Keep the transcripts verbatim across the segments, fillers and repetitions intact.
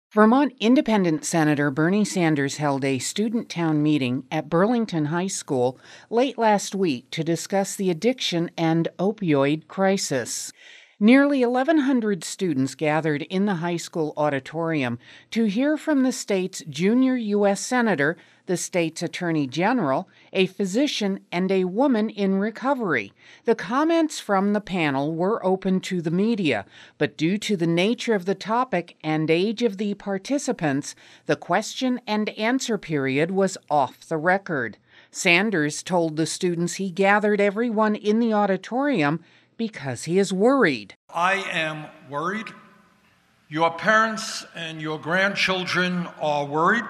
Vermont Independent Senator Bernie Sanders held a student town meeting at Burlington High School late last week to discuss the addiction and opioid crisis. Nearly eleven hundred students gathered in the high school auditorium to hear from the state's junior U S Senator, the state's Attorney General, a physician, and a woman in recovery. The comments from the panel were open to the media, but due to the nature of the topic and age of the participants, the question and answer period was off the record. Sanders told the students he gathered everyone in the auditorium because he is worried. I am worried. Your parents and your grandchildren are worried.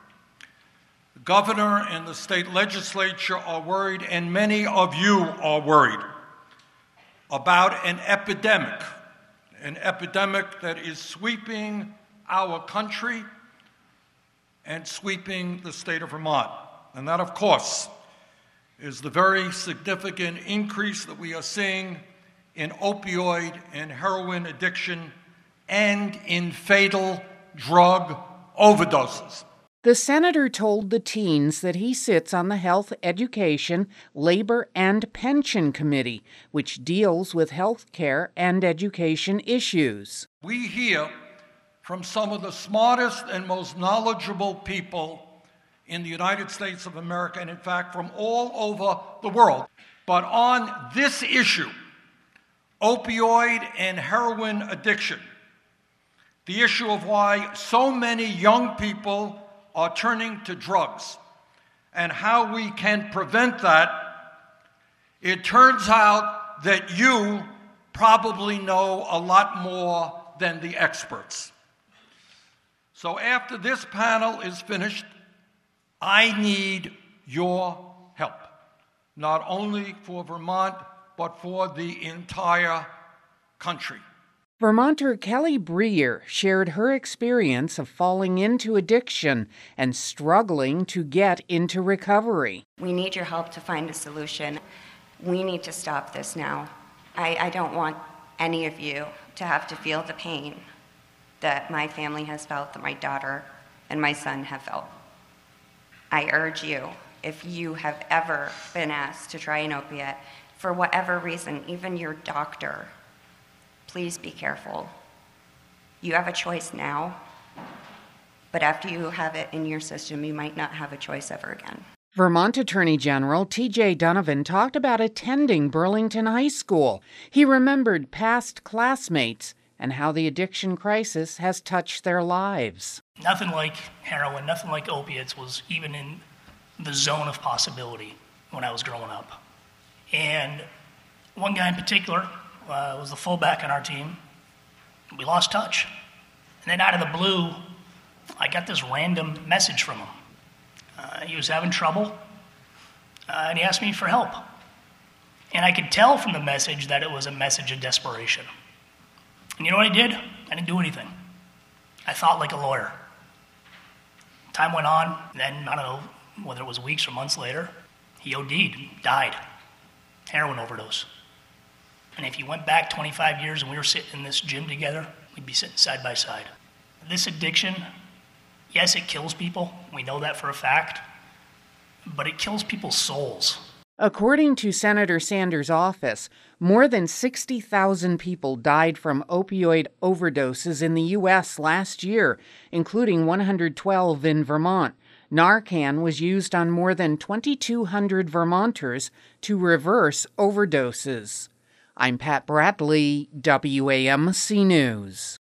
The governor and the state legislature are worried, and many of you are worried about an epidemic, an epidemic that is sweeping our country and sweeping the state of Vermont. And that, of course, is the very significant increase that we are seeing in opioid and heroin addiction and in fatal drug overdoses. The senator told the teens that he sits on the Health, Education, Labor, and Pension Committee, which deals with health care and education issues. We hear from some of the smartest and most knowledgeable people in the United States of America, and in fact from all over the world. But on this issue, opioid and heroin addiction, the issue of why so many young people are turning to drugs and how we can prevent that, it turns out that you probably know a lot more than the experts. So after this panel is finished, I need your help, not only for Vermont, but for the entire country. Vermonter Kelly Breer shared her experience of falling into addiction and struggling to get into recovery. We need your help to find a solution. We need to stop this now. I, I don't want any of you to have to feel the pain that my family has felt, that my daughter and my son have felt. I urge you, if you have ever been asked to try an opiate, for whatever reason, even your doctor, please be careful. You have a choice now, but after you have it in your system, you might not have a choice ever again. Vermont Attorney General T J Donovan talked about attending Burlington High School. He remembered past classmates and how the addiction crisis has touched their lives. Nothing like heroin, nothing like opiates was even in the zone of possibility when I was growing up. And one guy in particular uh, was the fullback on our team. We lost touch. And then out of the blue, I got this random message from him. Uh, he was having trouble, uh, and he asked me for help. And I could tell from the message that it was a message of desperation. And you know what I did? I didn't do anything. I thought like a lawyer. Time went on, and then, I don't know whether it was weeks or months later, he O D'd, died. Heroin overdose. And if you went back twenty-five years and we were sitting in this gym together, we'd be sitting side by side. This addiction, yes, it kills people. We know that for a fact. But it kills people's souls. According to Senator Sanders' office, more than sixty thousand people died from opioid overdoses in the U S last year, including one hundred twelve in Vermont. Narcan was used on more than twenty-two hundred Vermonters to reverse overdoses. I'm Pat Bradley, W A M C News.